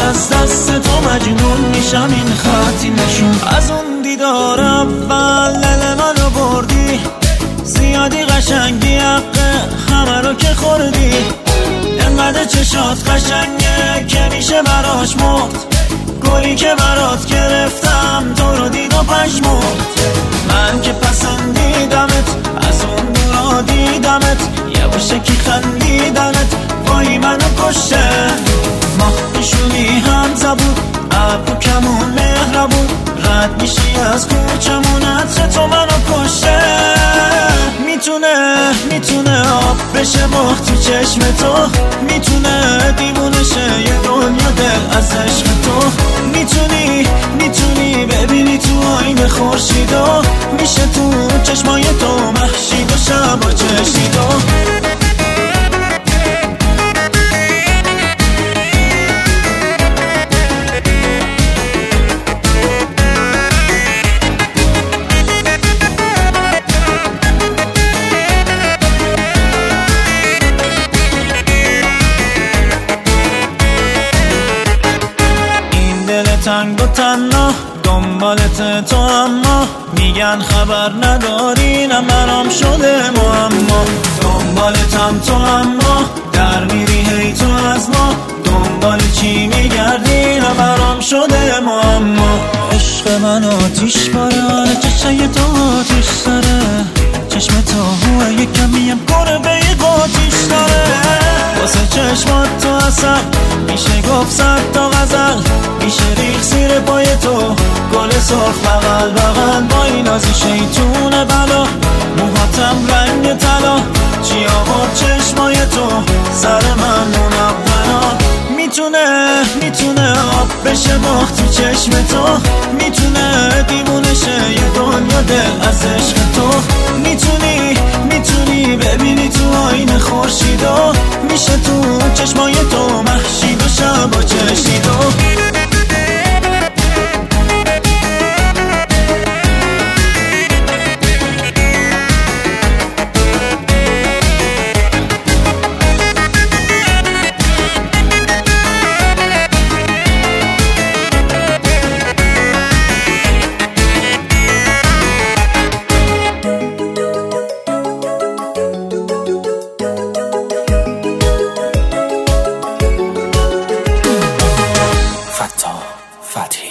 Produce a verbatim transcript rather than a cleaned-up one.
از دست تو مجنون میشم، این خطی نشون از اون دیدار اول. دل منو بردی زیادی قشنگی، حق همه رو که خوردی. انقدر چشات قشنگه که میشه براش مرد. گلی که برات گرفتم تو رو دید و پشمرد. من که پسندیدمت از اون دورا دیدمت، یه باشه که خندیدنت وای منو کشه. ماه پیشونی هم زبون، ابرو کمون مهربون، رد میشی از کوچمون، عطر تو منو کشه. میتونه میتونه آب بشه ماه تو چشم تو، میتونه دیوونه شه یه دنیا دل از عشق تو. میتونی میتونی ببینی تو آینه خورشیدو، میشه تو چشمای تو مهشید و شب و چشیدو. تنگ و تنها دنبالت تو، اما میگن خبر نداری نه برام شده معما. دنبالتم تو اما در میری هی تو از ما، دنبال چی میگردی نه برام شده معما. عشق من آتیش باره، چشای تو آتیش داره، چشم تو هوه یک کمیم گربه قاتیش داره. واسه چشمات تو اصل میشه گفت صد تا غزل، میشه ریخ زیر پای تو گل سرخ بغل بغل. با این نازی شیطون بلا، موهاتم رنگ طلا، چی آورد چشمای تو سر من منونا. میتونه میتونه آب بشه ماه تو چشم تو، میتونه دیوونه شه یه دنیا دل از عشق تو. میتونی میتونی ببینی تو آینه خورشیدو، میشه تو چشمای تو مهشید و شب و چشیدو. فتح فتحی